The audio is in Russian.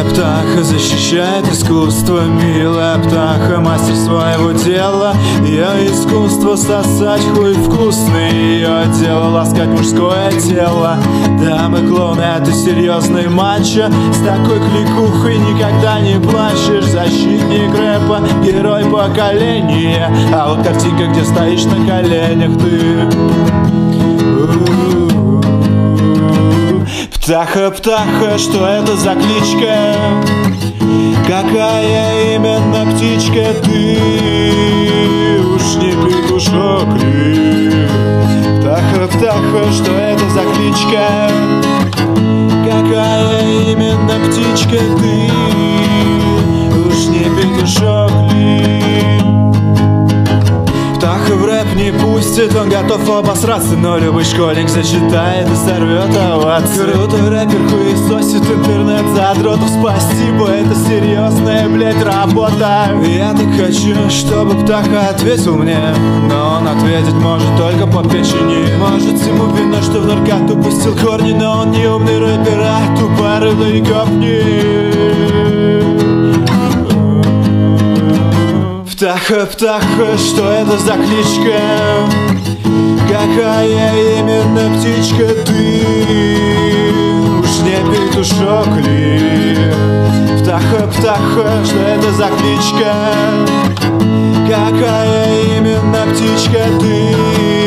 Милая птаха защищает искусство, милая птаха мастер своего дела. Ее искусство сосать хуй вкусный, ее дело ласкать мужское тело. Дамы-клоуны, это серьезный матча, с такой кликухой никогда не плачешь. Защитник рэпа, герой поколения, а вот картинка, где стоишь на коленях ты. Птаха, птаха, что это за кличка? Какая именно птичка ты? Уж не петушок ли? Птаха, птаха, что это за кличка? Какая именно птичка ты? Уж не петушок ли? Птаха в рэп не пустит, он готов обосраться, но любой школьник зачитает и сорвет овацию. Крутой рэпер хуесосит интернет задротов, спасибо, это серьезная, блять, работа. Я так хочу, чтобы Птаха ответил мне, но он ответить может только по печени. Может, ему видно, что в наркоту пустил корни, но он не умный рэпер, а тупорылый говни. Птаха, птаха, что это за кличка? Какая именно птичка ты? Уж не петушок ли? Птаха, птаха, что это за кличка? Какая именно птичка ты?